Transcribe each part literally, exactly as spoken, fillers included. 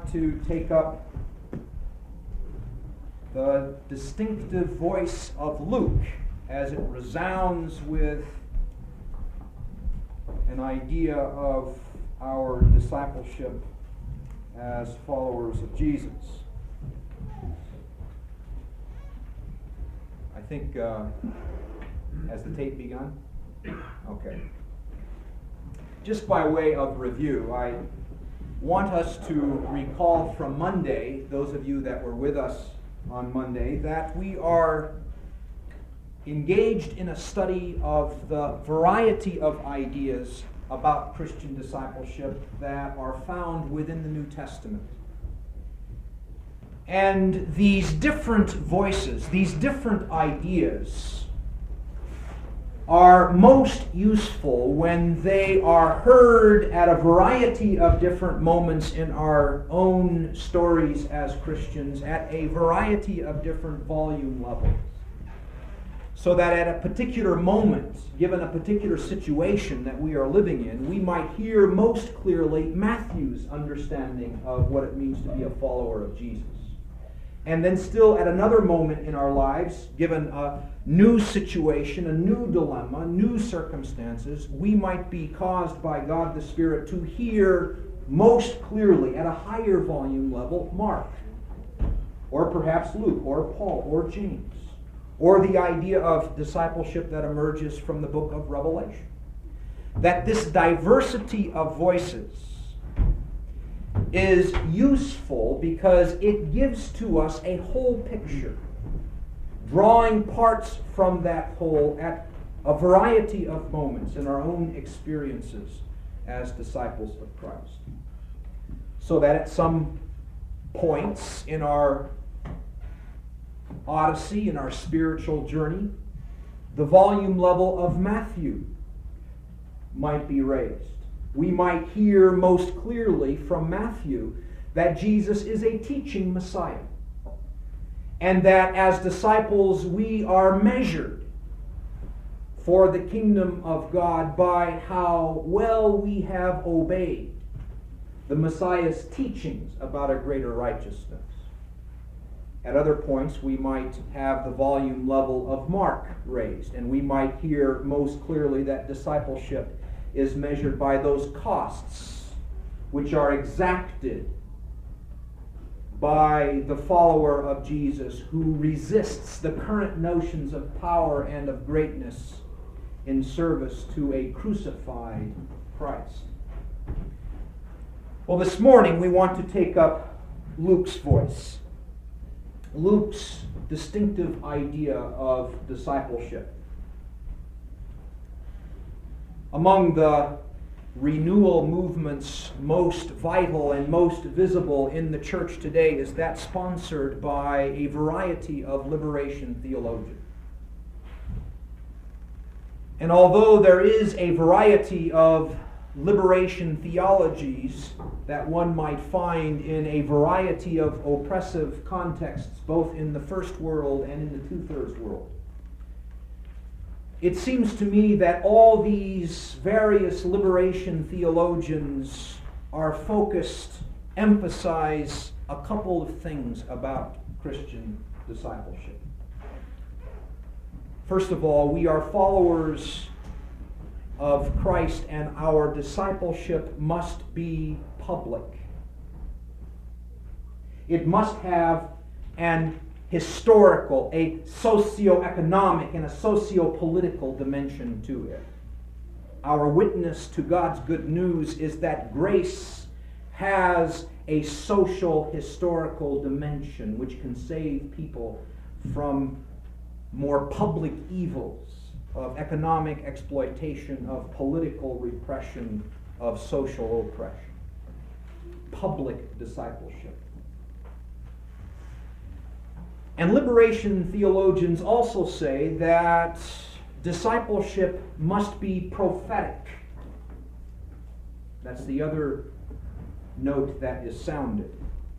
want to take up the distinctive voice of Luke as it resounds with an idea of our discipleship as followers of Jesus. I think, uh, has the tape begun? Okay. Just by way of review, I want us to recall from Monday, those of you that were with us on Monday, that we are engaged in a study of the variety of ideas about Christian discipleship that are found within the New Testament. And these different voices, these different ideas, are most useful when they are heard at a variety of different moments in our own stories as Christians, at a variety of different volume levels. So that at a particular moment, given a particular situation that we are living in, we might hear most clearly Matthew's understanding of what it means to be a follower of Jesus. And then still at another moment in our lives, given a new situation, a new dilemma, new circumstances, we might be caused by God the Spirit to hear most clearly at a higher volume level Mark, or perhaps Luke, or Paul, or James, or the idea of discipleship that emerges from the book of Revelation. That this diversity of voices is useful because it gives to us a whole picture, drawing parts from that whole at a variety of moments in our own experiences as disciples of Christ. So that at some points in our odyssey, in our spiritual journey, the volume level of Matthew might be raised. We might hear most clearly from Matthew that Jesus is a teaching Messiah, and that as disciples we are measured for the kingdom of God by how well we have obeyed the Messiah's teachings about a greater righteousness. At other points, we might have the volume level of Mark raised, and we might hear most clearly that discipleship is measured by those costs which are exacted by the follower of Jesus who resists the current notions of power and of greatness in service to a crucified Christ. Well, this morning we want to take up Luke's voice, Luke's distinctive idea of discipleship. Among the renewal movement's most vital and most visible in the church today is that sponsored by a variety of liberation theologians. And although there is a variety of liberation theologies that one might find in a variety of oppressive contexts, both in the first world and in the two-thirds world, it seems to me that all these various liberation theologians are focused, emphasize a couple of things about Christian discipleship. First of all, we are followers of Christ, and our discipleship must be public. It must have an historical, a socio-economic, and a socio-political dimension to it. Our witness to God's good news is that grace has a social, historical dimension which can save people from more public evils of economic exploitation, of political repression, of social oppression. Public discipleship. And liberation theologians also say that discipleship must be prophetic. That's the other note that is sounded.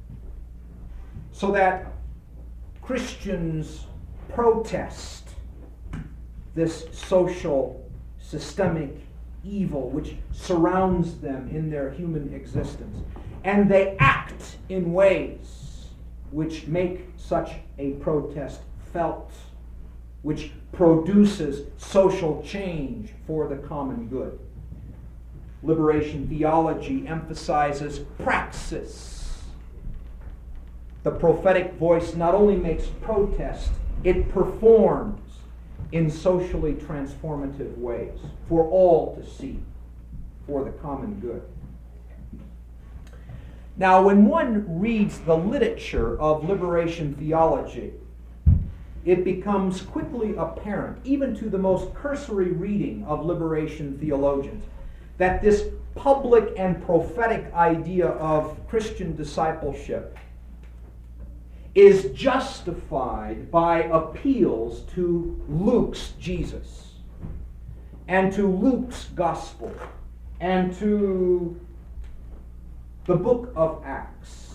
So that Christians protest this social, systemic evil which surrounds them in their human existence. and they act in ways which make such a protest felt, which produces social change for the common good. Liberation theology emphasizes praxis. The prophetic voice not only makes protest, it performs in socially transformative ways for all to see, for the common good. Now, when one reads the literature of liberation theology, it becomes quickly apparent, even to the most cursory reading of liberation theologians, that this public and prophetic idea of Christian discipleship is justified by appeals to Luke's Jesus and to Luke's gospel and to the book of Acts,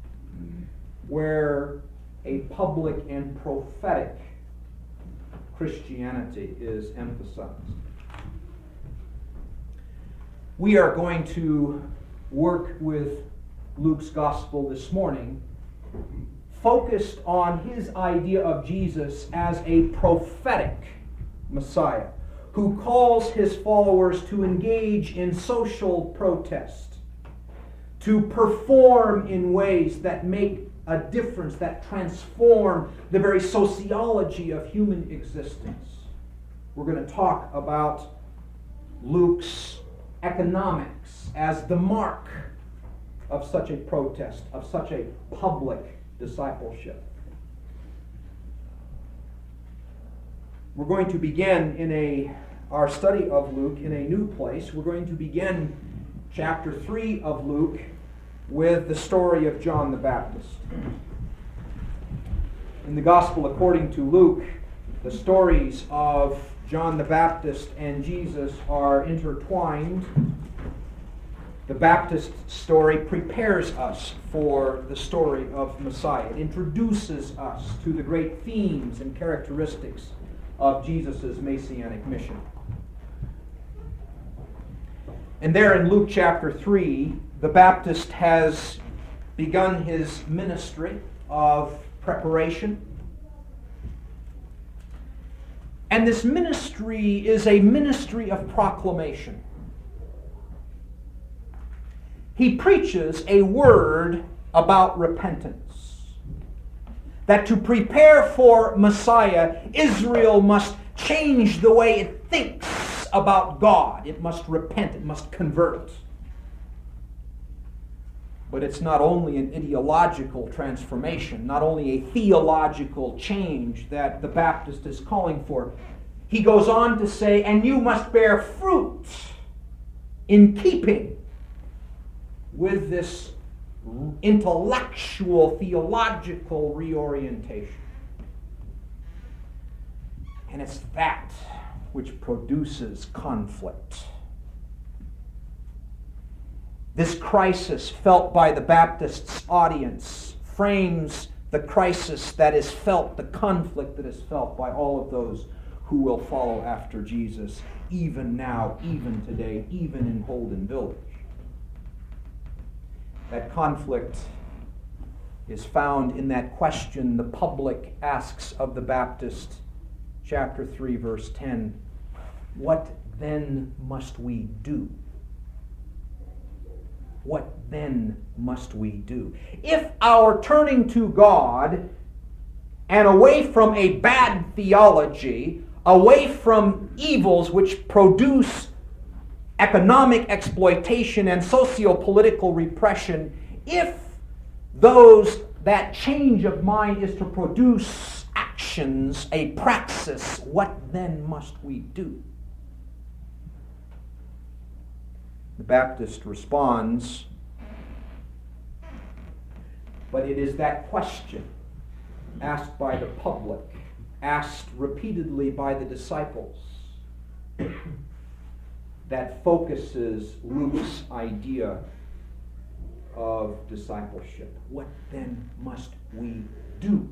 where a public and prophetic Christianity is emphasized. We are going to work with Luke's gospel this morning, focused on his idea of Jesus as a prophetic Messiah who calls his followers to engage in social protest, to perform in ways that make a difference, that transform the very sociology of human existence. We're going to talk about Luke's economics as the mark of such a protest, of such a public discipleship. We're going to begin in a our study of Luke in a new place. We're going to begin chapter three of Luke with the story of John the Baptist. In the Gospel according to Luke, the stories of John the Baptist and Jesus are intertwined. The Baptist story prepares us for the story of Messiah. It introduces us to the great themes and characteristics of Jesus' messianic mission. And there in Luke chapter three, the Baptist has begun his ministry of preparation. And this ministry is a ministry of proclamation. He preaches a word about repentance. That to prepare for Messiah, Israel must change the way it thinks about God. It must repent. It must convert. But it's not only an ideological transformation, not only a theological change that the Baptist is calling for. He goes on to say, and you must bear fruit in keeping with this intellectual, theological reorientation. And it's that which produces conflict. This crisis felt by the Baptist's audience frames the crisis that is felt, the conflict that is felt by all of those who will follow after Jesus, even now, even today, even in Holden Village. That conflict is found in that question the public asks of the Baptist, chapter three, verse ten. What then must we do? What then must we do? If our turning to God and away from a bad theology, away from evils which produce economic exploitation and socio-political repression, if those that change of mind is to produce actions, a praxis, what then must we do? The Baptist responds, but it is that question asked by the public, asked repeatedly by the disciples, that focuses Luke's idea of discipleship. What then must we do?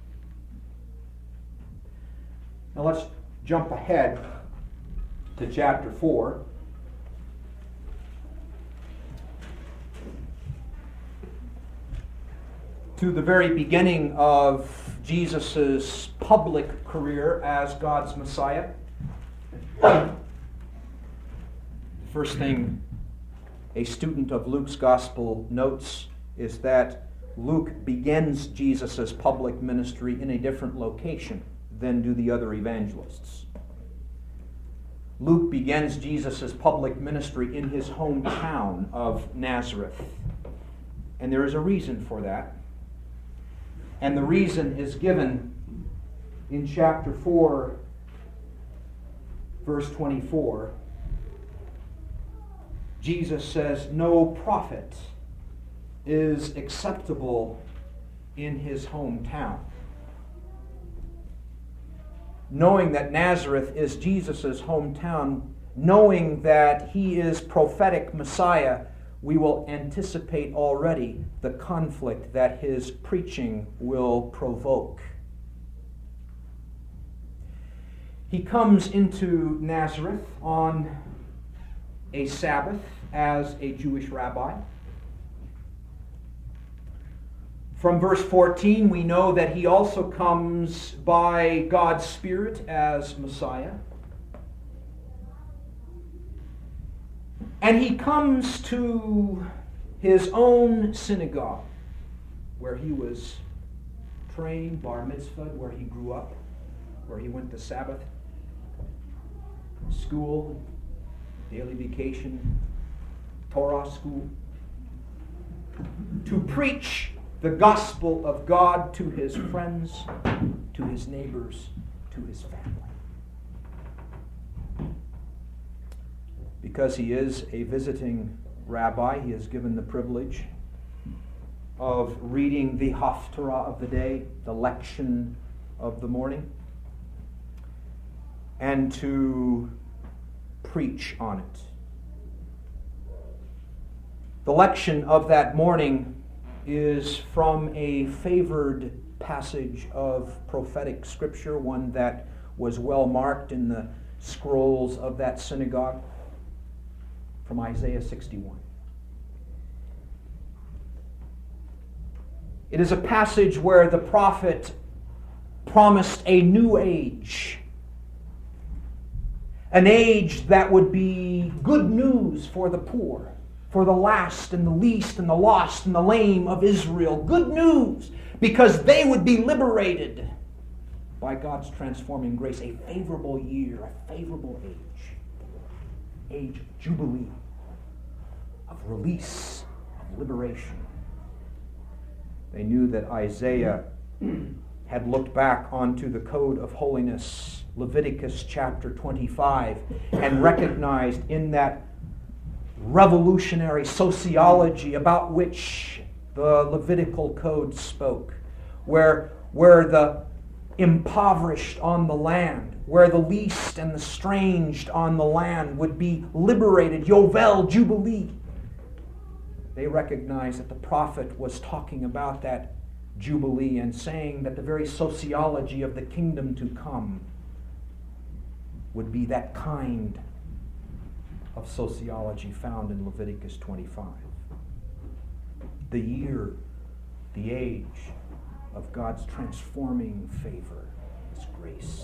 Now let's jump ahead to chapter four. to the very beginning of Jesus' public career as God's Messiah. The first thing a student of Luke's Gospel notes is that Luke begins Jesus' public ministry in a different location than do the other evangelists. Luke begins Jesus' public ministry in his hometown of Nazareth. And there is a reason for that. And the reason is given in chapter four, verse twenty-four. Jesus says, "No prophet is acceptable in his hometown." Knowing that Nazareth is Jesus' hometown, knowing that he is prophetic Messiah, we will anticipate already the conflict that his preaching will provoke. He comes into Nazareth on a Sabbath as a Jewish rabbi. From verse fourteen, we know that he also comes by God's Spirit as Messiah. And he comes to his own synagogue, where he was trained, bar mitzvah, where he grew up, where he went to Sabbath school, daily vacation, Torah school, to preach the gospel of God to his friends, to his neighbors, to his family. Because he is a visiting rabbi, he is given the privilege of reading the Haftarah of the day, the lection of the morning, and to preach on it. The lection of that morning is from a favored passage of prophetic scripture, one that was well marked in the scrolls of that synagogue, from Isaiah sixty-one. It is a passage where the prophet promised a new age, an age that would be good news for the poor, for the last and the least and the lost and the lame of Israel. Good news, because they would be liberated by God's transforming grace. A favorable year, a favorable age. Age of jubilee, of release, of liberation. They knew that Isaiah had looked back onto the code of holiness, Leviticus chapter twenty-five, and recognized in that revolutionary sociology about which the Levitical code spoke, where, where the impoverished on the land, where the least and the estranged on the land would be liberated, Yovel, Jubilee. They recognized that the prophet was talking about that Jubilee and saying that the very sociology of the kingdom to come would be that kind of sociology found in Leviticus twenty-five. The year, the age of God's transforming favor, His grace.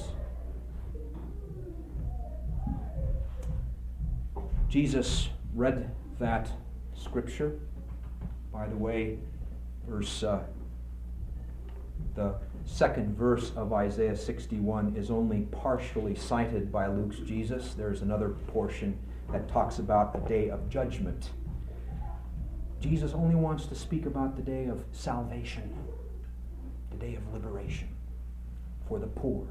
Jesus read that scripture. By the way, verse uh, the second verse of Isaiah sixty-one is only partially cited by Luke's Jesus. There's another portion that talks about the day of judgment. Jesus only wants to speak about the day of salvation, the day of liberation for the poor.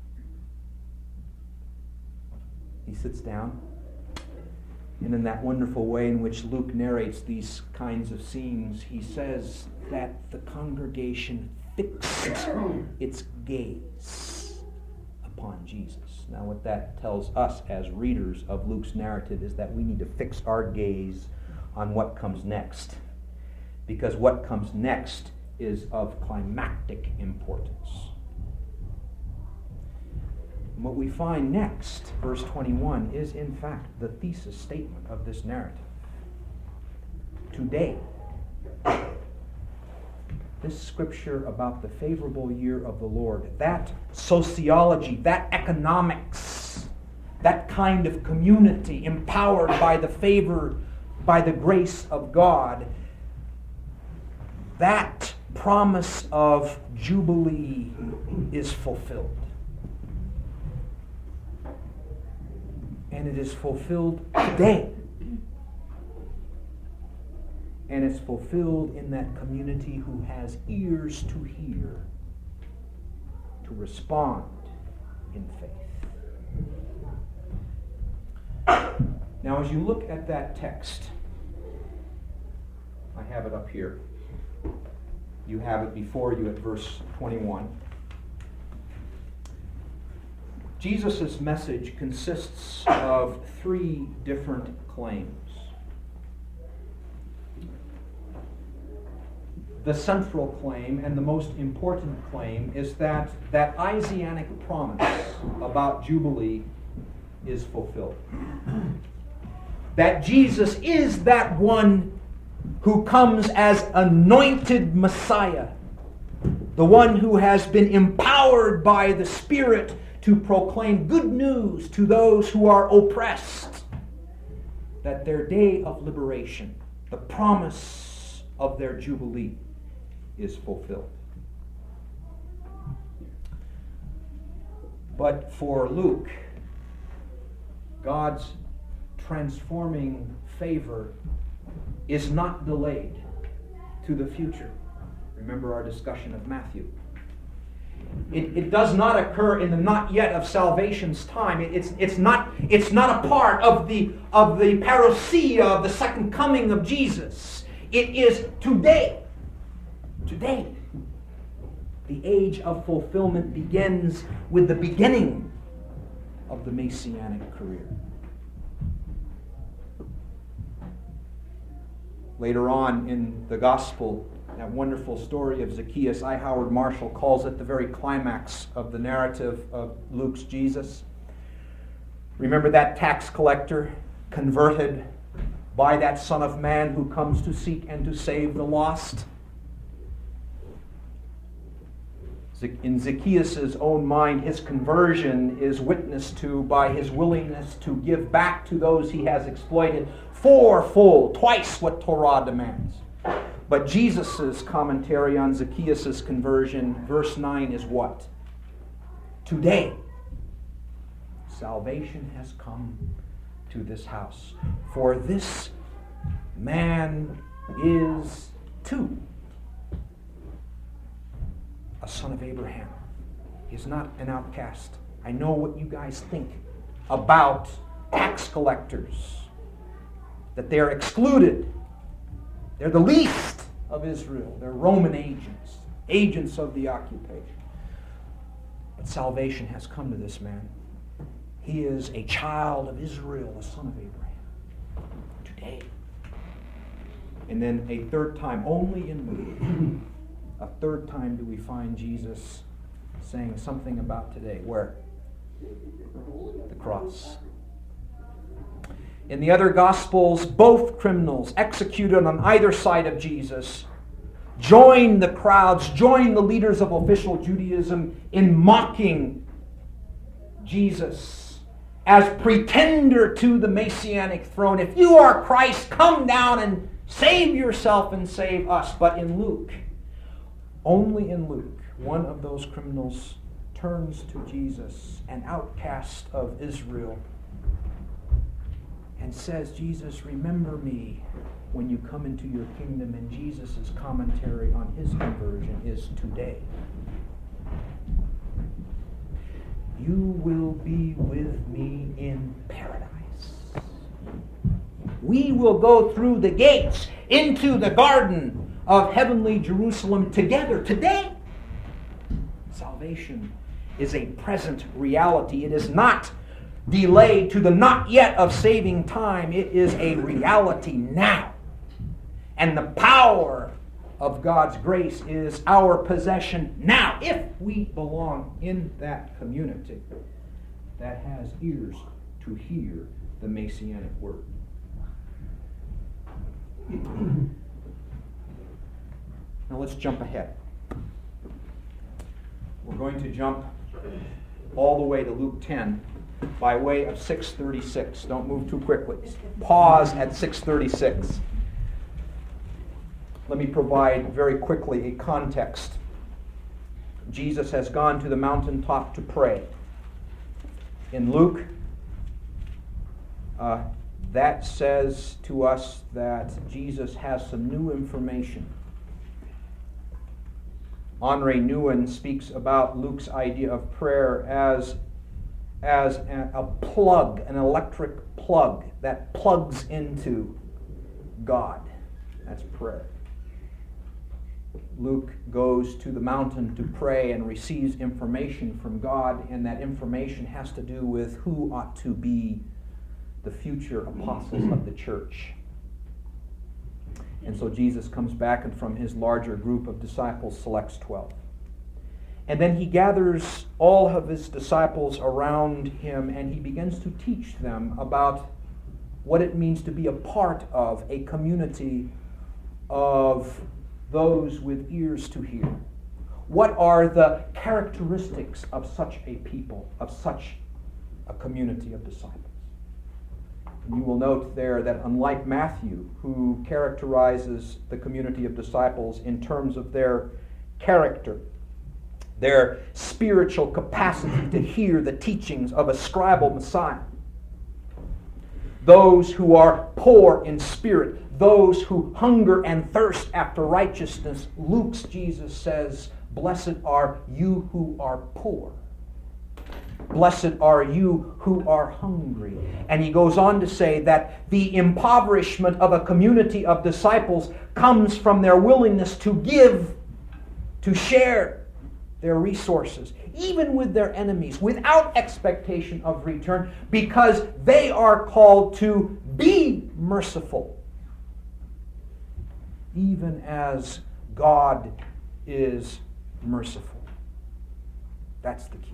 He sits down, and in that wonderful way in which Luke narrates these kinds of scenes, he says that the congregation fixed its gaze upon Jesus. Now, what that tells us as readers of Luke's narrative is that we need to fix our gaze on what comes next, because what comes next is of climactic importance. And what we find next, verse twenty-one, is in fact the thesis statement of this narrative. Today, this scripture about the favorable year of the Lord, that sociology, that economics, that kind of community empowered by the favor, by the grace of God, that promise of Jubilee is fulfilled. And it is fulfilled today. And it's fulfilled in that community who has ears to hear, to respond in faith. Now, as you look at that text, I have it up here. You have it before you at verse twenty-one. Jesus' message consists of three different claims. The central claim and the most important claim is that that Isaianic promise about Jubilee is fulfilled. That Jesus is that one who comes as anointed Messiah, the one who has been empowered by the Spirit to proclaim good news to those who are oppressed, that their day of liberation, the promise of their Jubilee, is fulfilled. But for Luke, God's transforming favor is not delayed to the future. Remember our discussion of Matthew. It, it does not occur in the not yet of salvation's time. It, it's, it's, not, it's not a part of the, of the parousia, of the second coming of Jesus. It is today. Today. The age of fulfillment begins with the beginning of the Messianic career. Later on in the gospel, that wonderful story of Zacchaeus, I. Howard Marshall calls it the very climax of the narrative of Luke's Jesus. Remember that tax collector converted by that Son of Man who comes to seek and to save the lost? In Zacchaeus' own mind, his conversion is witnessed to by his willingness to give back to those he has exploited fourfold, twice what Torah demands. But Jesus' commentary on Zacchaeus' conversion, verse nine, is what? Today, salvation has come to this house. For this man is too a son of Abraham. He's not an outcast. I know what you guys think about tax collectors, that they're excluded. They're the least of Israel. They're Roman agents, agents of the occupation. But salvation has come to this man. He is a child of Israel, a son of Abraham. Today. And then a third time, only in Luke, a third time do we find Jesus saying something about today. Where? The cross. In the other Gospels, both criminals executed on either side of Jesus join the crowds, join the leaders of official Judaism in mocking Jesus as pretender to the Messianic throne. If you are Christ, come down and save yourself and save us. But in Luke, only in Luke, one of those criminals turns to Jesus, an outcast of Israel, and says, Jesus, remember me when you come into your kingdom. And Jesus' commentary on his conversion is today. You will be with me in paradise. We will go through the gates into the garden of heavenly Jerusalem together today. Salvation is a present reality. It is not delayed to the not yet of saving time. It is a reality now. And the power of God's grace is our possession now, if we belong in that community that has ears to hear the Messianic word. Now let's jump ahead. We're going to jump all the way to Luke ten by way of six thirty-six. Don't move too quickly. Pause at six thirty-six. Let me provide very quickly a context. Jesus has gone to the mountaintop to pray. In Luke, uh, that says to us that Jesus has some new information. Henri Nouwen speaks about Luke's idea of prayer as, as a, a plug, an electric plug that plugs into God. That's prayer. Luke goes to the mountain to pray and receives information from God, and that information has to do with who ought to be the future apostles of the church. And so Jesus comes back and from his larger group of disciples selects twelve. And then he gathers all of his disciples around him and he begins to teach them about what it means to be a part of a community of those with ears to hear. What are the characteristics of such a people, of such a community of disciples? And you will note there that unlike Matthew, who characterizes the community of disciples in terms of their character, their spiritual capacity to hear the teachings of a scribal Messiah, those who are poor in spirit, those who hunger and thirst after righteousness, Luke's Jesus says, "Blessed are you who are poor. Blessed are you who are hungry." And he goes on to say that the impoverishment of a community of disciples comes from their willingness to give, to share their resources, even with their enemies, without expectation of return, because they are called to be merciful, even as God is merciful. That's the key.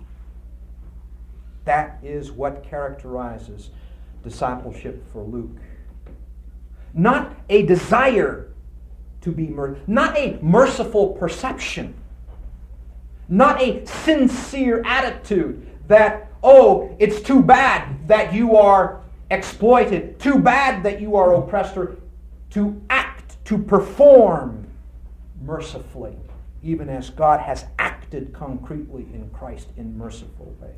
That is what characterizes discipleship for Luke. Not a desire to be merciful, not a merciful perception, not a sincere attitude that, oh, it's too bad that you are exploited, too bad that you are oppressed, or to act, to perform mercifully, even as God has acted concretely in Christ in merciful ways.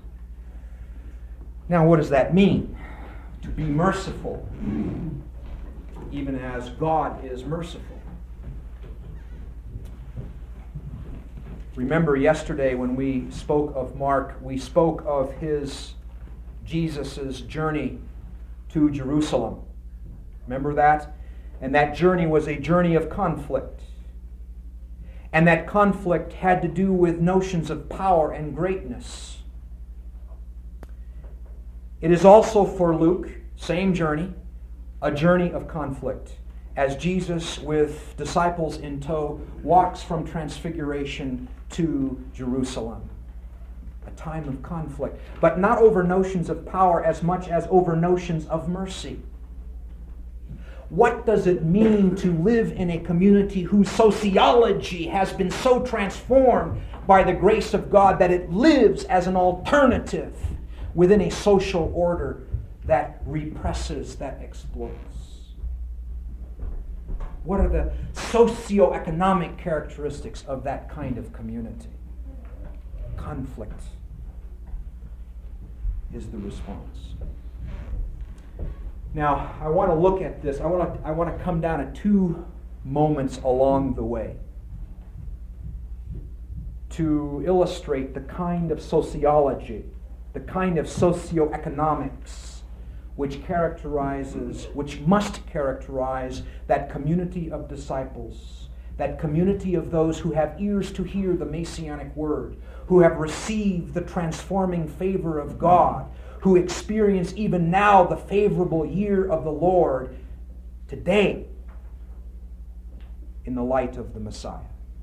Now, what does that mean? To be merciful, even as God is merciful. Remember yesterday when we spoke of Mark, we spoke of his, Jesus' journey to Jerusalem. Remember that? And that journey was a journey of conflict. And that conflict had to do with notions of power and greatness. It is also for Luke, same journey, a journey of conflict, as Jesus, with disciples in tow, walks from Transfiguration to Jerusalem. A time of conflict, but not over notions of power as much as over notions of mercy. What does it mean to live in a community whose sociology has been so transformed by the grace of God that it lives as an alternative within a social order that represses, that exploits? What are the socioeconomic characteristics of that kind of community? Conflict is the response. Now, I want to look at this. I want to, I want to come down to two moments along the way to illustrate the kind of sociology, the kind of socioeconomics which characterizes, which must characterize that community of disciples, that community of those who have ears to hear the Messianic word, who have received the transforming favor of God, who experience even now the favorable year of the Lord today in the light of the Messiah.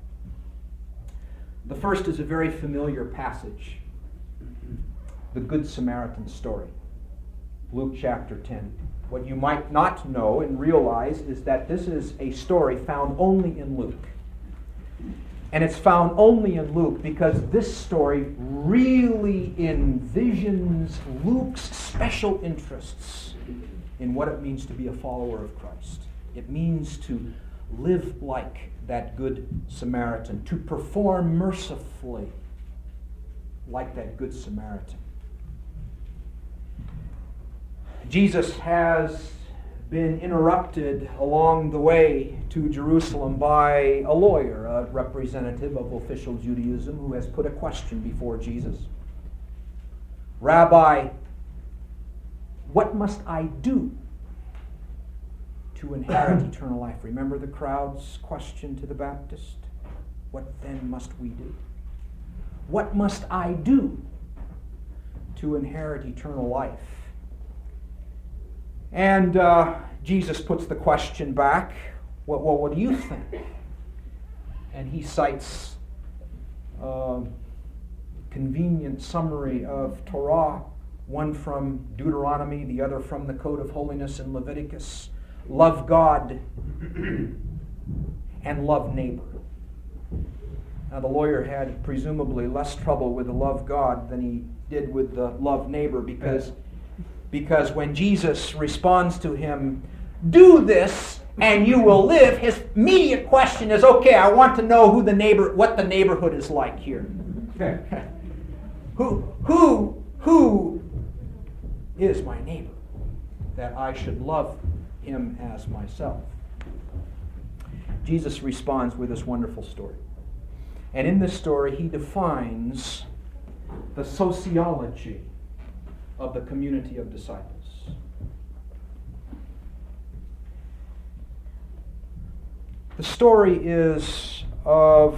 The first is a very familiar passage, the Good Samaritan story. Luke chapter ten. What you might not know and realize is that this is a story found only in Luke. And it's found only in Luke because this story really envisions Luke's special interests in what it means to be a follower of Christ. It means to live like that good Samaritan, to perform mercifully like that good Samaritan. Jesus has been interrupted along the way to Jerusalem by a lawyer, a representative of official Judaism, who has put a question before Jesus. Rabbi, what must I do to inherit eternal life? Remember the crowd's question to the Baptist? What then must we do? What must I do to inherit eternal life? And uh, Jesus puts the question back, well, well, what do you think? And he cites a convenient summary of Torah, one from Deuteronomy, the other from the Code of Holiness in Leviticus. Love God and love neighbor. Now the lawyer had presumably less trouble with the love God than he did with the love neighbor, because Because when Jesus responds to him, do this and you will live, his immediate question is, okay, I want to know who the neighbor, what the neighborhood is like here. who, who, who is my neighbor that I should love him as myself? Jesus responds with this wonderful story. And in this story, he defines the sociology of the community of disciples. The story is of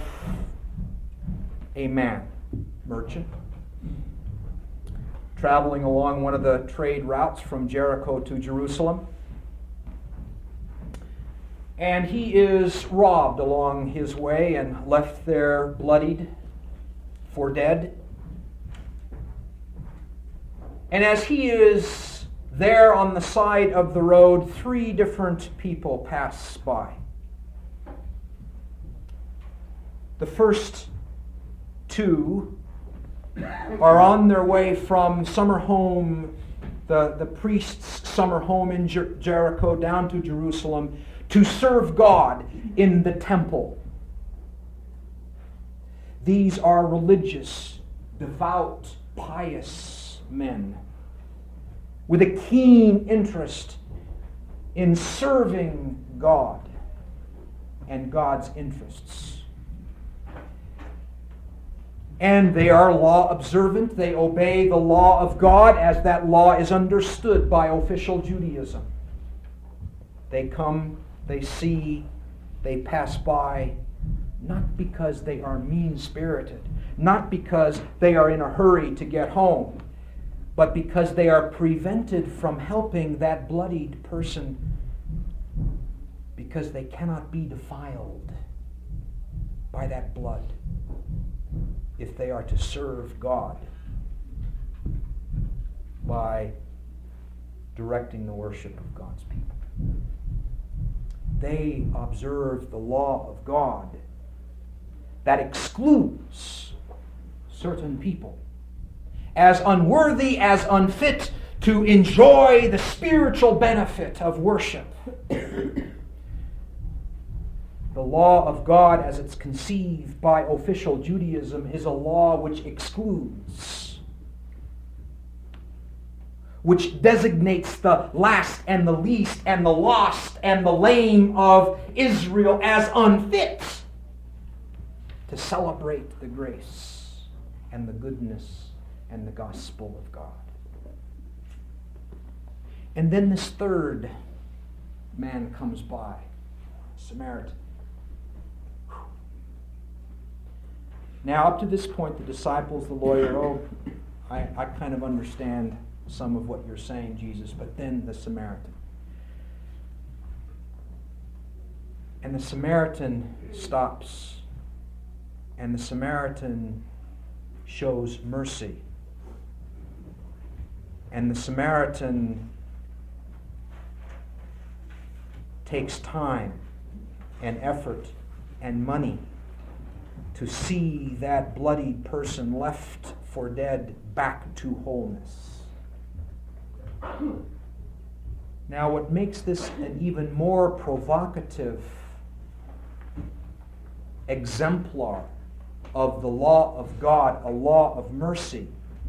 a man, merchant, traveling along one of the trade routes from Jericho to Jerusalem. And he is robbed along his way and left there bloodied for dead. And as he is there on the side of the road, three different people pass by. The first two are on their way from summer home, the, the priest's summer home in Jer- Jericho, down to Jerusalem to serve God in the temple. These are religious, devout, pious men with a keen interest in serving God and God's interests. And they are law observant. They obey the law of God as that law is understood by official Judaism. They come, they see, they pass by, not because they are mean-spirited, not because they are in a hurry to get home, but because they are prevented from helping that bloodied person because they cannot be defiled by that blood if they are to serve God by directing the worship of God's people. They observe the law of God that excludes certain people as unworthy, as unfit to enjoy the spiritual benefit of worship. The law of God, as it's conceived by official Judaism, is a law which excludes, which designates the last and the least and the lost and the lame of Israel as unfit to celebrate the grace and the goodness and the gospel of God. And then this third man comes by, Samaritan. Now, up to this point, the disciples, the lawyer, oh, I, I kind of understand some of what you're saying, Jesus, but then the Samaritan. And the Samaritan stops, and the Samaritan shows mercy. And the Samaritan takes time and effort and money to see that bloodied person left for dead back to wholeness. Now, what makes this an even more provocative exemplar of the law of God, a law of mercy,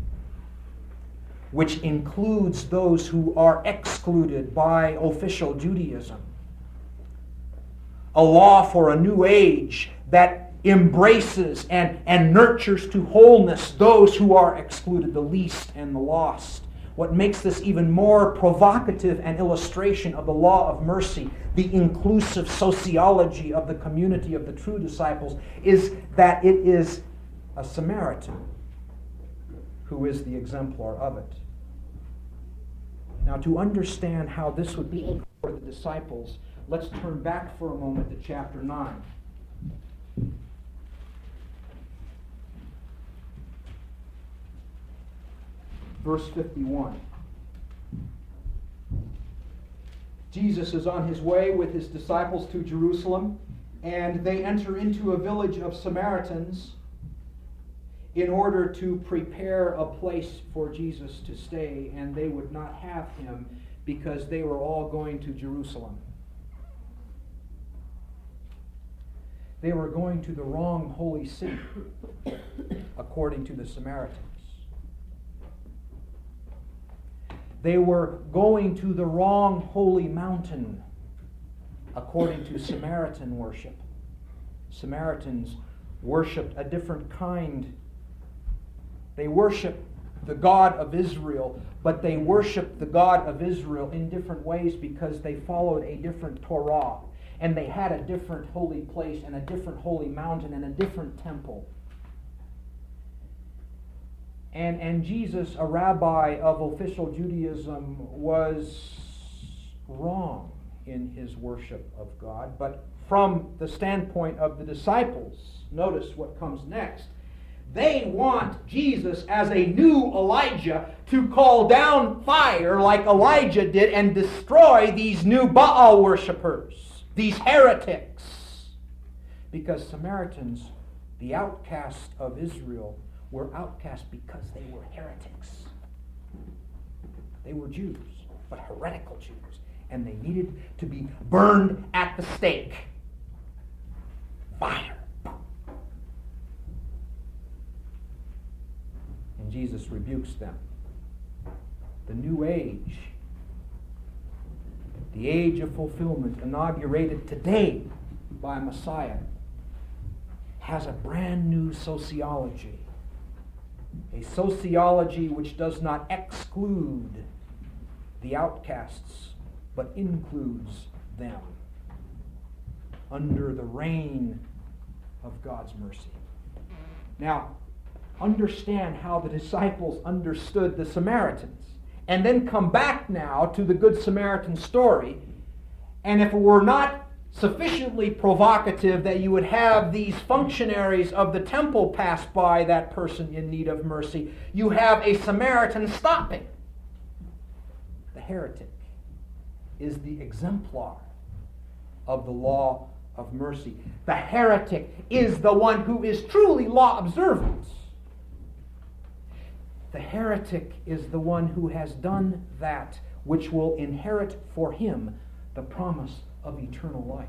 which includes those who are excluded by official Judaism, a law for a new age that embraces and, and nurtures to wholeness those who are excluded, the least and the lost. What makes this even more provocative an illustration of the law of mercy, the inclusive sociology of the community of the true disciples, is that it is a Samaritan who is the exemplar of it. Now, to understand how this would be for the disciples, let's turn back for a moment to chapter nine. Verse fifty-one. Jesus is on his way with his disciples to Jerusalem, and they enter into a village of Samaritans in order to prepare a place for Jesus to stay, and they would not have him because they were all going to Jerusalem. They were going to the wrong holy city, according to the Samaritans. They were going to the wrong holy mountain, according to Samaritan worship. Samaritans worshipped a different kind. They worshiped the God of Israel, but they worshiped the God of Israel in different ways because they followed a different Torah. And they had a different holy place and a different holy mountain and a different temple. And, and Jesus, a rabbi of official Judaism, was wrong in his worship of God. But from the standpoint of the disciples, notice what comes next. They want Jesus as a new Elijah to call down fire like Elijah did and destroy these new Baal worshipers, these heretics. Because Samaritans, the outcast of Israel, were outcast because they were heretics. They were Jews, but heretical Jews. And they needed to be burned at the stake. Fire. And Jesus rebukes them. The new age, the age of fulfillment inaugurated today by Messiah, has a brand new sociology. A sociology which does not exclude the outcasts, but includes them under the reign of God's mercy. Now, understand how the disciples understood the Samaritans, and then come back now to the Good Samaritan story. And if it were not sufficiently provocative that you would have these functionaries of the temple pass by that person in need of mercy, you have a Samaritan stopping. The heretic is the exemplar of the law of mercy. The heretic is the one who is truly law observant. The heretic is the one who has done that which will inherit for him the promise of eternal life.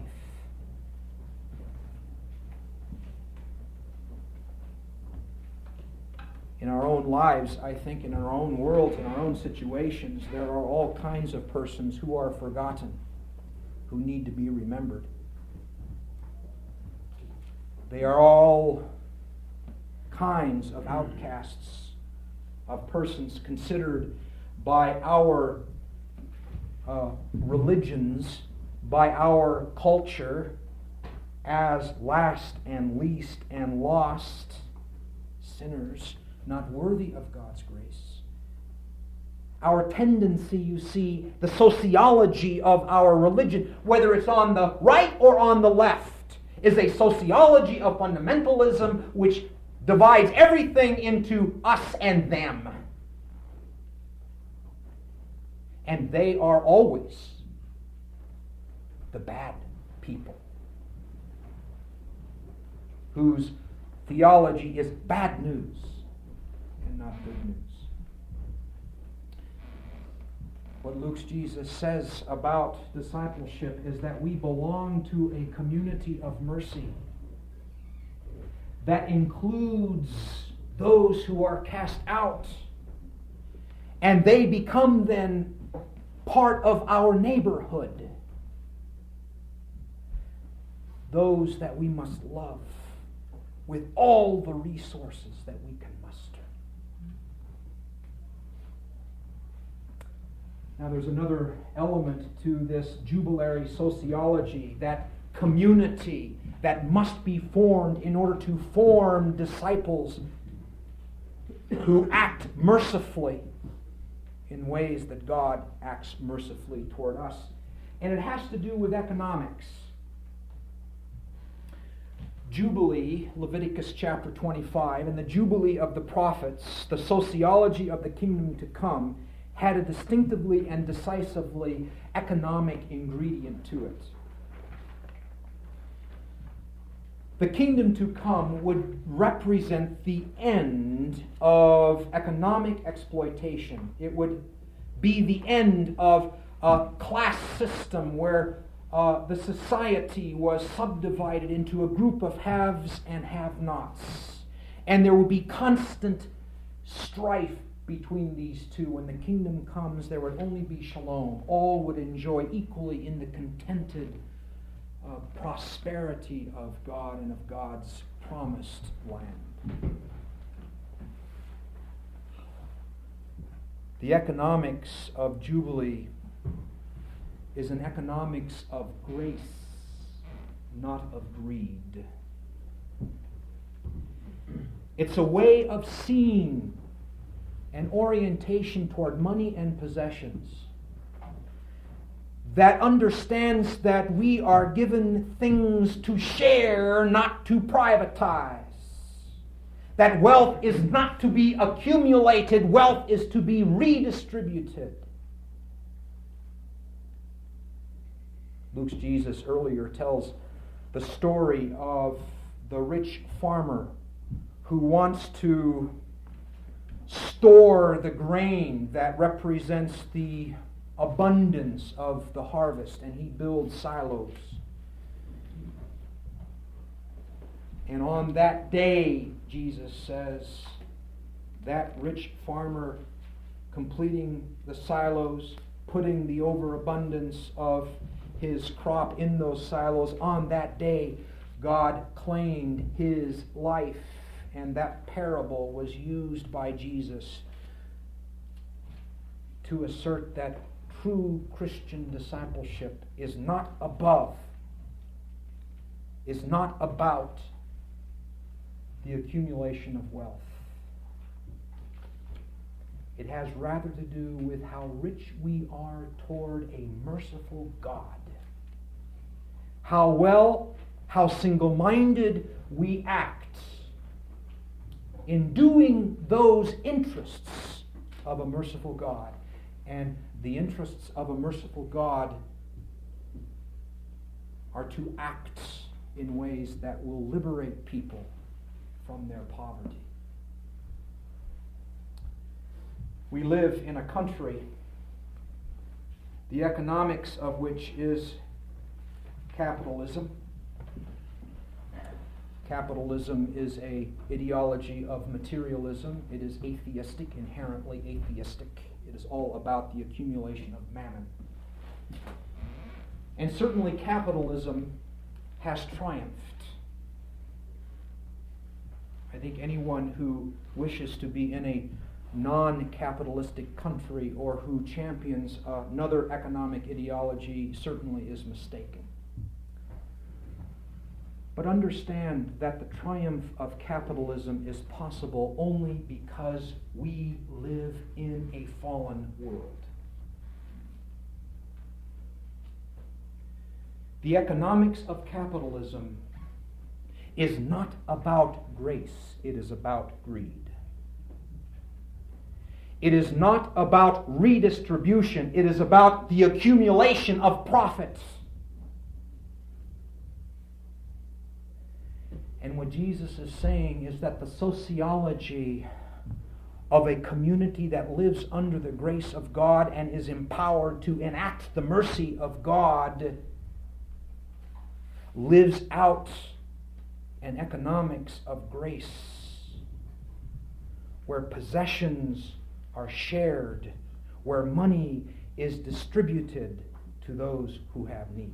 In our own lives, I think, in our own world, in our own situations, there are all kinds of persons who are forgotten, who need to be remembered. They are all kinds of outcasts, of persons considered by our uh, religions, by our culture, as last and least and lost sinners, not worthy of God's grace. Our tendency, you see, the sociology of our religion, whether it's on the right or on the left, is a sociology of fundamentalism which divides everything into us and them. And they are always the bad people whose theology is bad news and not good news. What Luke's Jesus says about discipleship is that we belong to a community of mercy that includes those who are cast out, and they become then part of our neighborhood. Those that we must love with all the resources that we can muster. Now there's another element to this jubilary sociology, that community that must be formed in order to form disciples who act mercifully in ways that God acts mercifully toward us. And it has to do with economics. Jubilee, Leviticus chapter twenty-five, and the Jubilee of the prophets, the sociology of the kingdom to come, had a distinctively and decisively economic ingredient to it. The kingdom to come would represent the end of economic exploitation. It would be the end of a class system where uh, the society was subdivided into a group of haves and have-nots. And there would be constant strife between these two. When the kingdom comes, there would only be shalom. All would enjoy equally in the contented Uh, prosperity of God and of God's promised land. The economics of Jubilee is an economics of grace, not of greed. It's a way of seeing an orientation toward money and possessions that understands that we are given things to share, not to privatize. That wealth is not to be accumulated, wealth is to be redistributed. Luke's Jesus earlier tells the story of the rich farmer who wants to store the grain that represents the abundance of the harvest, and he builds silos. And on that day, Jesus says, that rich farmer completing the silos, putting the overabundance of his crop in those silos, on that day, God claimed his life. And that parable was used by Jesus to assert that true Christian discipleship is not above, is not about the accumulation of wealth. It has rather to do with how rich we are toward a merciful God. How well, how single-minded we act in doing those interests of a merciful God. And the interests of a merciful God are to act in ways that will liberate people from their poverty. We live in a country, the economics of which is capitalism. Capitalism is an ideology of materialism. It is atheistic, inherently atheistic. It is all about the accumulation of mammon. And certainly capitalism has triumphed. I think anyone who wishes to be in a non-capitalistic country or who champions another economic ideology certainly is mistaken. But understand that the triumph of capitalism is possible only because we live in a fallen world. The economics of capitalism is not about grace, it is about greed. It is not about redistribution, it is about the accumulation of profits. And what Jesus is saying is that the sociology of a community that lives under the grace of God and is empowered to enact the mercy of God lives out an economics of grace where possessions are shared, where money is distributed to those who have need.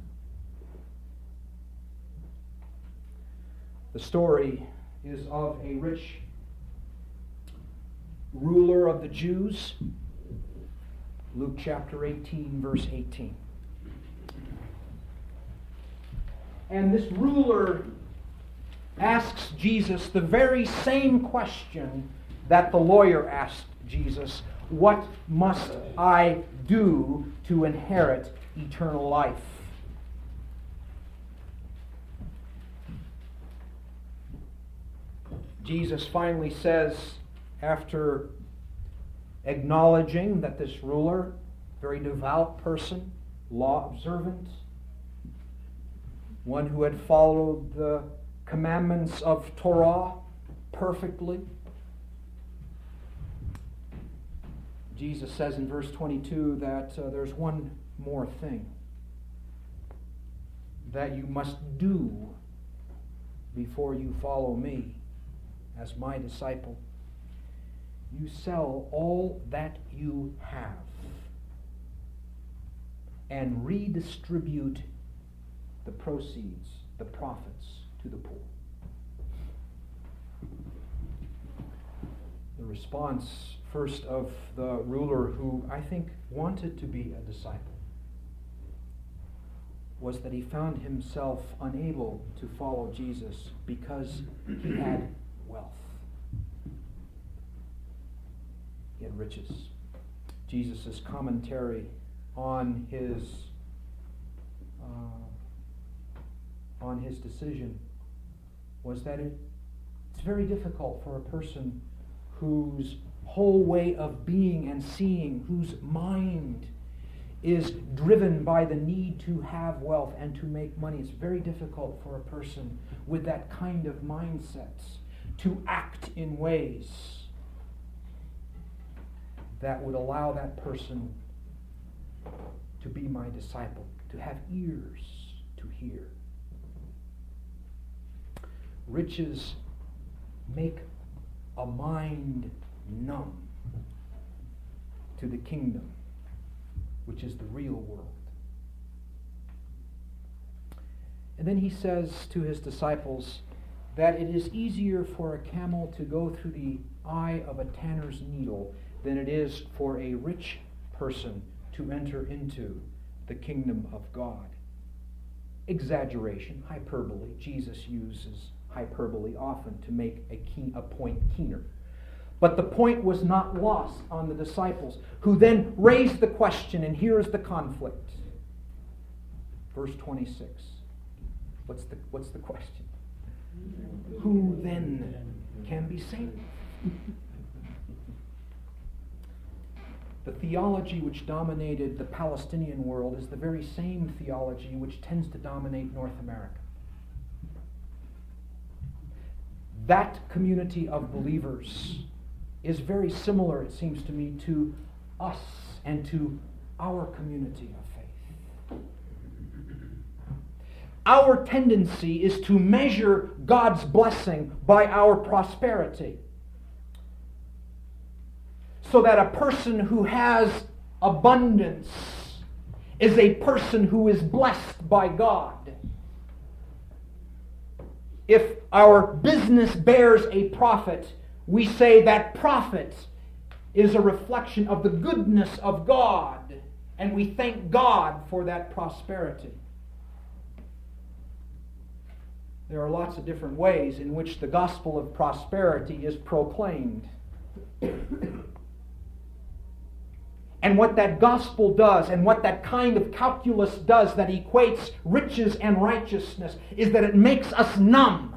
The story is of a rich ruler of the Jews. Luke chapter eighteen, verse eighteen. And this ruler asks Jesus the very same question that the lawyer asked Jesus: what must I do to inherit eternal life? Jesus finally says, after acknowledging that this ruler, very devout person, law observant, one who had followed the commandments of Torah perfectly, Jesus says in verse twenty-two that uh, there's one more thing that you must do before you follow me as my disciple. You sell all that you have and redistribute the proceeds, the profits, to the poor. The response first of the ruler, who I think wanted to be a disciple, was that he found himself unable to follow Jesus because he had wealth. He had riches. Jesus' commentary on his uh, on his decision was that it, it's very difficult for a person whose whole way of being and seeing, whose mind is driven by the need to have wealth and to make money. It's very difficult for a person with that kind of mindset to act in ways that would allow that person to be my disciple, to have ears to hear. Riches make a mind numb to the kingdom, which is the real world. And then he says to his disciples that it is easier for a camel to go through the eye of a tanner's needle than it is for a rich person to enter into the kingdom of God. Exaggeration, hyperbole. Jesus uses hyperbole often to make a, keen, a point keener. But the point was not lost on the disciples, who then raised the question, and here is the conflict. Verse twenty-six. What's the, what's the question? Who then can be saved? The theology which dominated the Palestinian world is the very same theology which tends to dominate North America. That community of believers is very similar, it seems to me, to us and to our community of faith. Our tendency is to measure God's blessing by our prosperity. So that a person who has abundance is a person who is blessed by God. If our business bears a profit, we say that profit is a reflection of the goodness of God, and we thank God for that prosperity. There are lots of different ways in which the gospel of prosperity is proclaimed. And what that gospel does, and what that kind of calculus does that equates riches and righteousness, is that it makes us numb.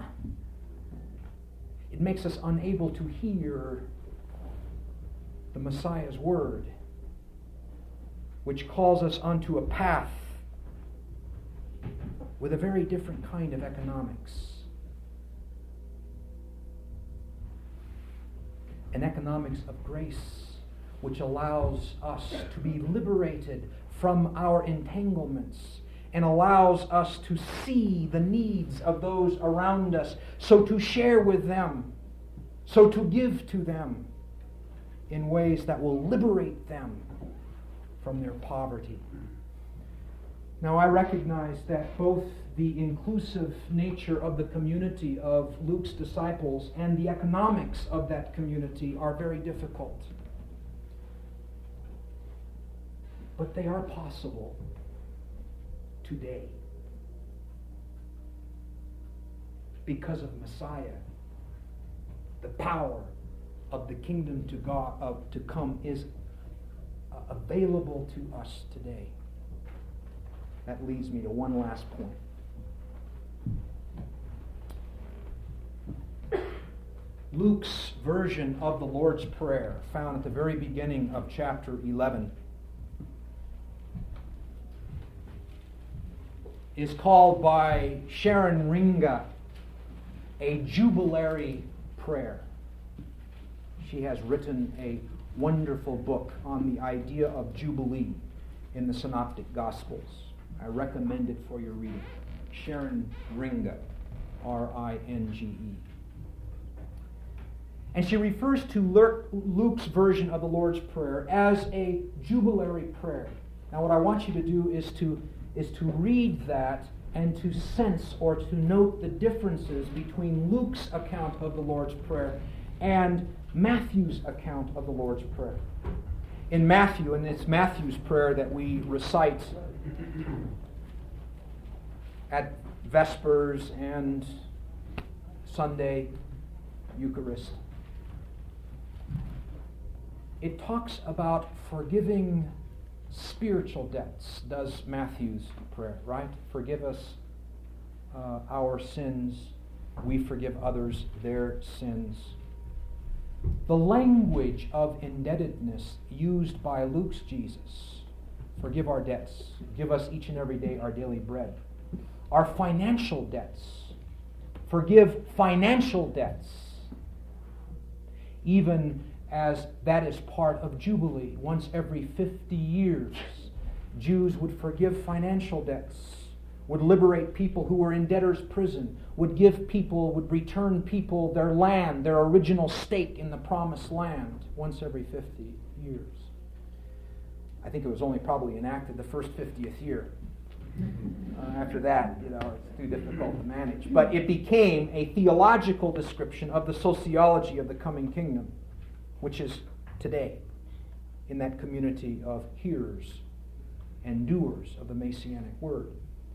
It makes us unable to hear the Messiah's word, which calls us onto a path with a very different kind of economics. an economics of grace which allows us to be liberated from our entanglements and allows us to see the needs of those around us, so to share with them, so to give to them in ways that will liberate them from their poverty. Now, I recognize that both the inclusive nature of the community of Luke's disciples and the economics of that community are very difficult. But they are possible today because of Messiah. The power of the kingdom to God of to come is uh, available to us today. That leads me to one last point. Luke's version of the Lord's Prayer, found at the very beginning of chapter eleven, is called by Sharon Ringa a jubilary prayer. She has written a wonderful book on the idea of Jubilee in the Synoptic Gospels. I recommend it for your reading. Sharon Ringa, R I N G E. And she refers to Luke's version of the Lord's Prayer as a jubilary prayer. Now what I want you to do is to, is to read that and to sense or to note the differences between Luke's account of the Lord's Prayer and Matthew's account of the Lord's Prayer. In Matthew, and it's Matthew's prayer that we recite at Vespers and Sunday Eucharist, it talks about forgiving spiritual debts, does Matthew's prayer, right? Forgive us uh, our sins, we forgive others their sins. The language of indebtedness used by Luke's Jesus, forgive our debts, give us each and every day our daily bread. Our financial debts, forgive financial debts, even as that is part of Jubilee. Once every fifty years, Jews would forgive financial debts, would liberate people who were in debtor's prison, would give people, would return people their land, their original stake in the promised land, once every fifty years. I think it was only probably enacted the first fiftieth year. Uh, after that, you know, it's too difficult to manage. But it became a theological description of the sociology of the coming kingdom, which is today in that community of hearers and doers of the Messianic word.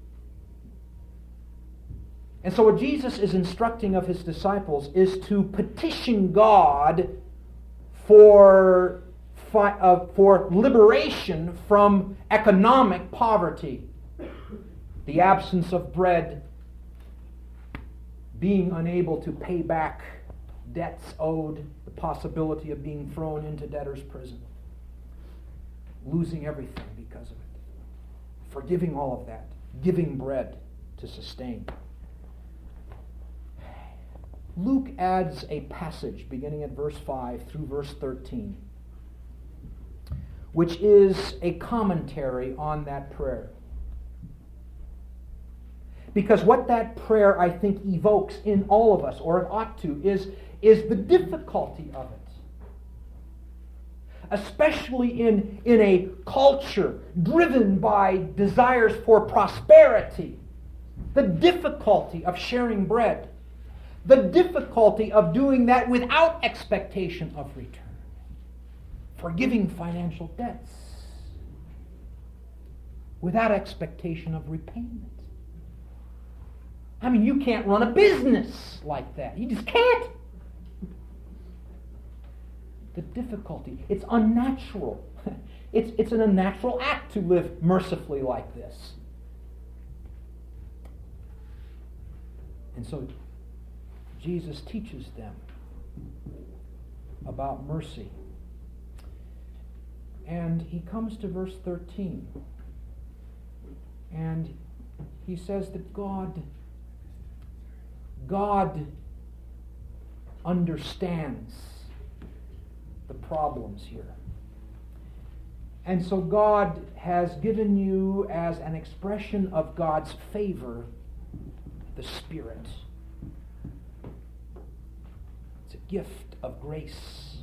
And so what Jesus is instructing of his disciples is to petition God for, fi- uh, for liberation from economic poverty, the absence of bread, being unable to pay back debts owed, the possibility of being thrown into debtor's prison, losing everything because of it, forgiving all of that, giving bread to sustain. Luke adds a passage beginning at verse five through verse thirteen, which is a commentary on that prayer. Because what that prayer, I think, evokes in all of us, or it ought to, is, is the difficulty of it. Especially in, in a culture driven by desires for prosperity. The difficulty of sharing bread. The difficulty of doing that without expectation of return. Forgiving financial debts without expectation of repayment. I mean, you can't run a business like that. You just can't. The difficulty, it's unnatural. It's, it's an unnatural act to live mercifully like this. And so Jesus teaches them about mercy. And he comes to verse thirteen. And he says that God, God understands the problems here. And so God has given you, as an expression of God's favor, the Spirit. It's a gift of grace.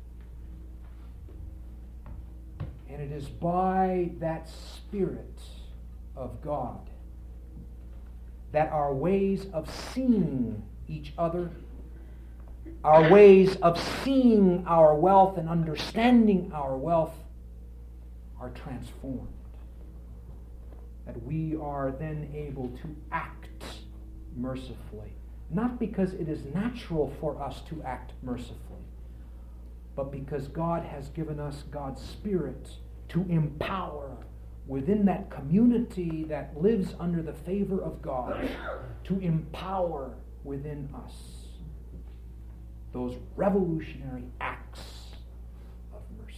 And it is by that Spirit of God that our ways of seeing each other, our ways of seeing our wealth and understanding our wealth are transformed. That we are then able to act mercifully. Not because it is natural for us to act mercifully, but because God has given us God's Spirit to empower within that community that lives under the favor of God, to empower within us those revolutionary acts of mercy.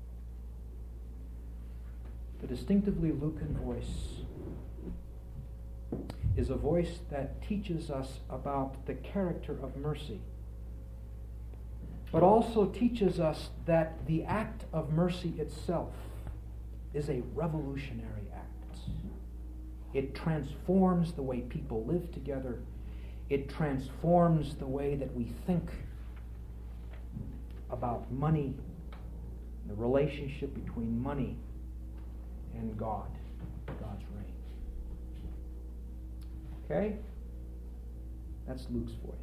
The distinctively Lucan voice is a voice that teaches us about the character of mercy, but also teaches us that the act of mercy itself is a revolutionary act. It transforms the way people live together. It transforms the way that we think about money, the relationship between money and God, God's reign. Okay? That's Luke's voice.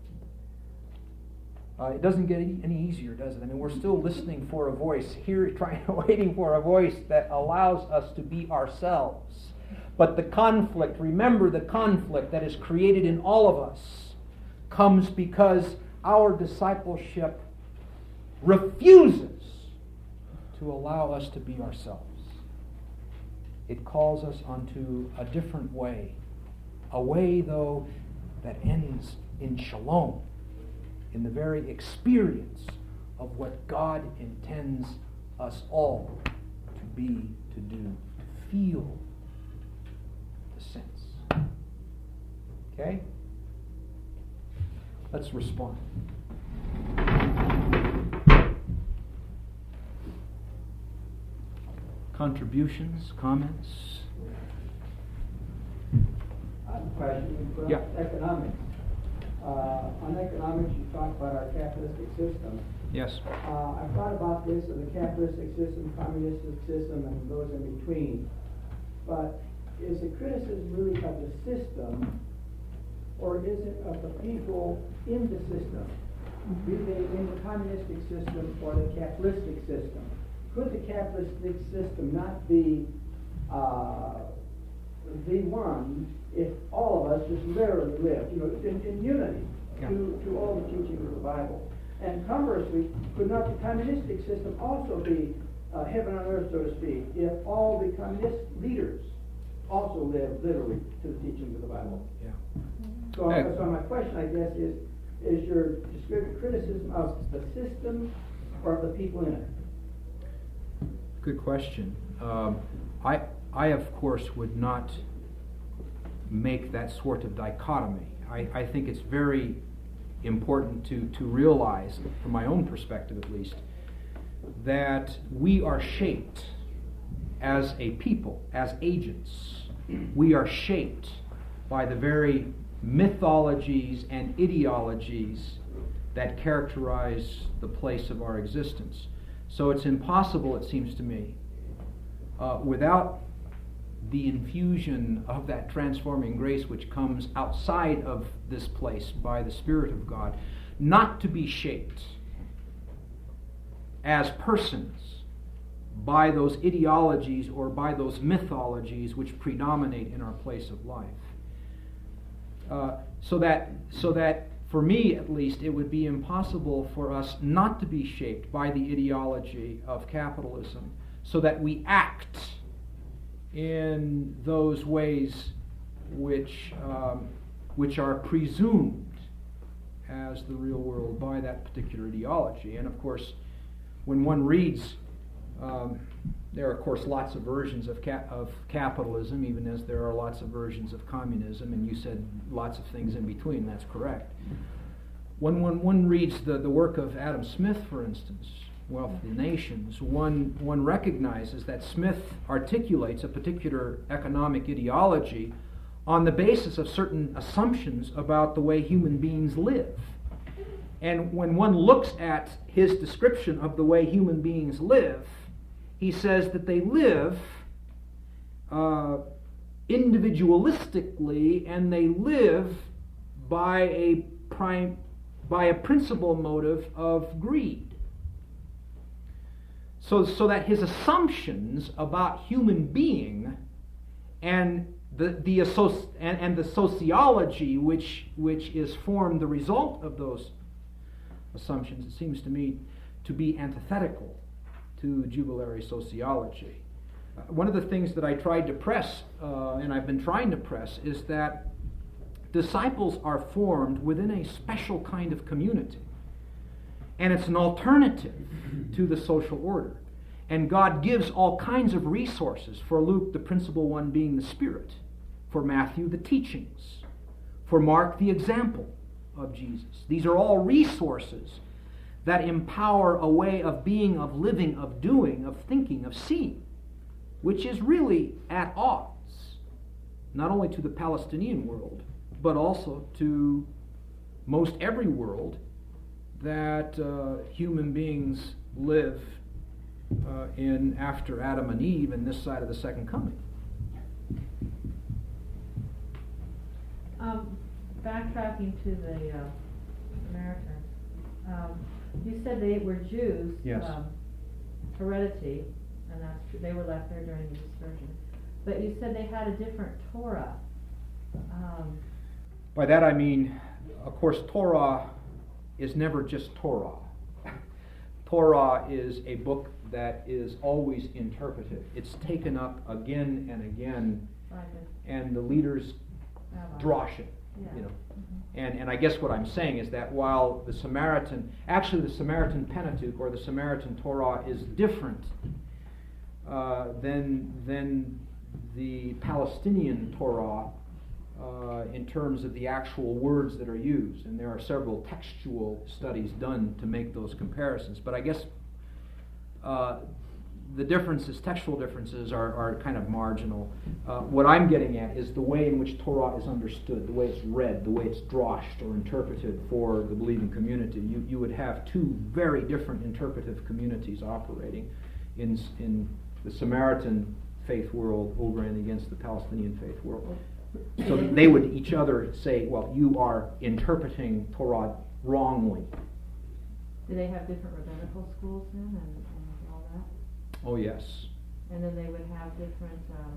Uh, it doesn't get any easier, does it? I mean, we're still listening for a voice here, trying, waiting for a voice that allows us to be ourselves. But the conflict, remember the conflict that is created in all of us, comes because our discipleship refuses to allow us to be ourselves. It calls us onto a different way, a way, though, that ends in shalom, in the very experience of what God intends us all to be, to do, to feel the sense. Okay? Let's respond. Contributions, comments? I have a question. Yeah. Economics. Uh, on economics, you talk about our capitalistic system. Yes. Uh, I've thought about this as a capitalistic system, communistic system, and those in between. But is the criticism really of the system, or is it of the people in the system? Be they in the communistic system or the capitalistic system? Could the capitalistic system not be uh, the one if all of us just literally lived, you know, in, in unity yeah. to, to all the teachings of the Bible? And conversely, could not the communistic system also be uh, heaven on earth, so to speak, if all the communist leaders also live literally to the teachings of the Bible? Yeah. So, Hey. so my question, I guess, is: is your descriptive criticism of the system or of the people in it? Good question. Um, I, I, of course, would not make that sort of dichotomy. I, I think it's very important to, to realize, from my own perspective at least, that we are shaped as a people, as agents. We are shaped by the very mythologies and ideologies that characterize the place of our existence. So it's impossible, it seems to me, uh, without the infusion of that transforming grace which comes outside of this place by the Spirit of God, not to be shaped as persons by those ideologies or by those mythologies which predominate in our place of life. Uh, so that, so that for me at least, it would be impossible for us not to be shaped by the ideology of capitalism, so that we act in those ways which um, which are presumed as the real world by that particular ideology. And of course, when one reads, um, there are of course lots of versions of ca- of capitalism, even as there are lots of versions of communism, and you said lots of things in between. That's correct. When one, one reads the, the work of Adam Smith, for instance, wealth of the nations, one, one recognizes that Smith articulates a particular economic ideology on the basis of certain assumptions about the way human beings live. And when one looks at his description of the way human beings live, he says that they live uh, individualistically, and they live by a prime, by a principal motive of greed. So, so that his assumptions about human being and the the associ- and, and the sociology which which is formed the result of those assumptions, it seems to me to be antithetical to jubilary sociology. Uh, one of the things that I tried to press, uh, and I've been trying to press, is that disciples are formed within a special kind of community. And it's an alternative to the social order. And God gives all kinds of resources, for Luke, the principal one being the Spirit, for Matthew, the teachings, for Mark, the example of Jesus. These are all resources that empower a way of being, of living, of doing, of thinking, of seeing, which is really at odds, not only to the Palestinian world, but also to most every world that uh, human beings live uh, in after Adam and Eve and this side of the second coming. Um, backtracking to the uh, Samaritans, um, you said they were Jews, Yes. um, heredity, and that's true. They were left there during the dispersion. But you said they had a different Torah. Um, By that I mean, of course, Torah is never just Torah. Torah is a book that is always interpreted. It's taken up again and again, right, and the leaders rabbi. drosh it. Yeah. You know, Mm-hmm. and and I guess what I'm saying is that while the Samaritan, actually the Samaritan Pentateuch or the Samaritan Torah is different uh, than than the Palestinian Torah. Uh, in terms of the actual words that are used, and there are several textual studies done to make those comparisons. But I guess uh, the differences, textual differences, are, are kind of marginal. Uh, what I'm getting at is the way in which Torah is understood, the way it's read, the way it's droshed or interpreted for the believing community. You you would have two very different interpretive communities operating in in the Samaritan faith world over and against the Palestinian faith world. So they would each other say, well, you are interpreting Torah wrongly. Do they have different rabbinical schools then and, and all that? Oh, yes. And then they would have different, um,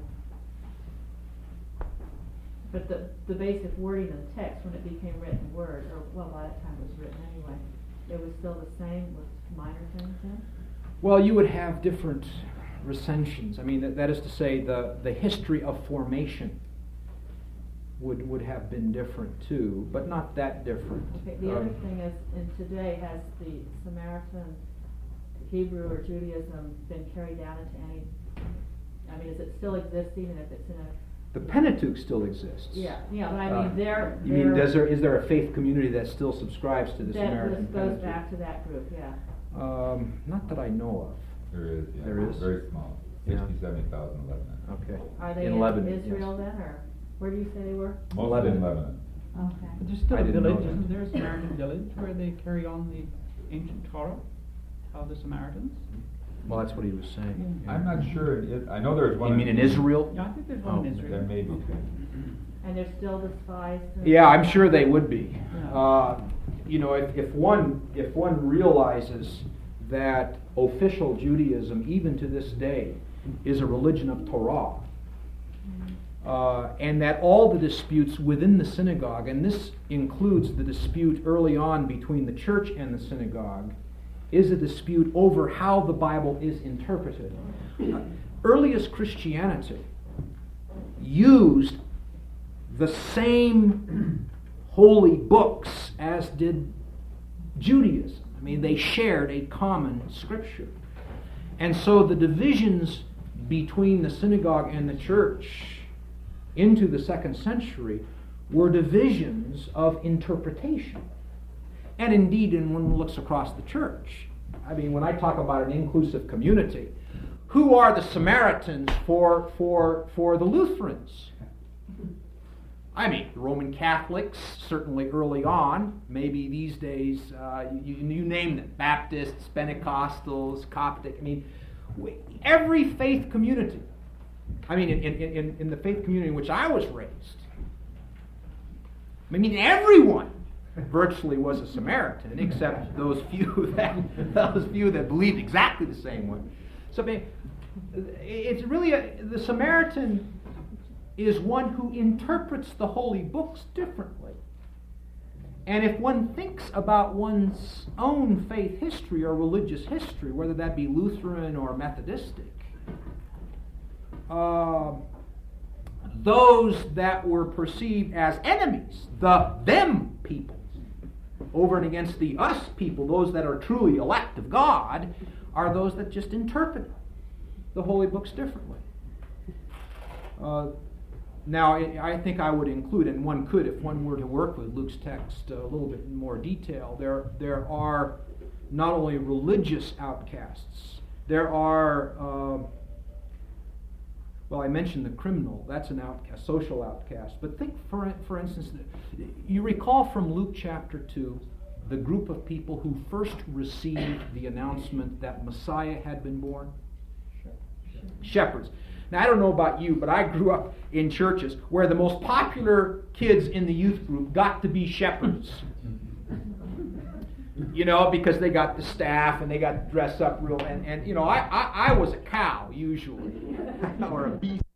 but the, the basic wording of the text when it became written word, or well, by that time it was written anyway, it was still the same with minor things then? Well, you would have different recensions. I mean, that, that is to say, the, the history of formation would would have been different too, but not that different. Okay, the um, other thing is, in today, has the Samaritan Hebrew or Judaism been carried down into any, I mean, is it still existing, and if it's in a... The Pentateuch still exists. Yeah, yeah, but I mean, Uh, they're... You mean, does there, is there a faith community that still subscribes to the That Samaritan goes Pentateuch? back to that group, yeah. Um, not that I know of. There is, yeah. There is? Very small. Yeah. Sixty, seventy thousand in Lebanon. Okay. Are they in in Lebanon, Israel yes. then, or where do you say they were? Mostly in Lebanon. Okay. But there's still I a didn't know village, that. isn't there, a Samaritan village, where they carry on the ancient Torah of the Samaritans? Well, that's what he was saying. Yeah. I'm not sure, it, I know there's one. You mean in Israel? Yeah, I think there's one Oh, in Israel. there may be. Okay. And they're still despised? and- Yeah, I'm sure they would be. Yeah. Uh, you know, if, if one if one realizes that official Judaism, even to this day, is a religion of Torah, uh, and that all the disputes within the synagogue, and this includes the dispute early on between the church and the synagogue, is a dispute over how the Bible is interpreted. Uh, earliest Christianity used the same holy books as did Judaism. I mean, they shared a common scripture. And so the divisions between the synagogue and the church into the second century were divisions of interpretation. And indeed, when one looks across the church, I mean, when I talk about an inclusive community, who are the Samaritans for, for, for the Lutherans? I mean, the Roman Catholics, certainly early on, maybe these days, uh, you, you name them, Baptists, Pentecostals, Coptic, I mean, every faith community, I mean, in, in, in, in the faith community in which I was raised, I mean, everyone virtually was a Samaritan, except those few that those few that believed exactly the same way. So, I mean, it's really a, the Samaritan is one who interprets the holy books differently. And if one thinks about one's own faith history or religious history, whether that be Lutheran or Methodistic, uh, those that were perceived as enemies, the them people, over and against the us people, those that are truly elect of God, are those that just interpret the holy books differently. Uh, Now, I think I would include, and one could if one were to work with Luke's text a little bit in more detail, there, there are not only religious outcasts, there are, uh, well, I mentioned the criminal, that's an outcast, social outcast, but think, for, for instance, you recall from Luke chapter two, the group of people who first received the announcement that Messiah had been born? Shepherds. Now, I don't know about you, but I grew up in churches where the most popular kids in the youth group got to be shepherds. You know, because they got the staff and they got dressed up real, and, and you know, I, I, I was a cow, usually, or a beast.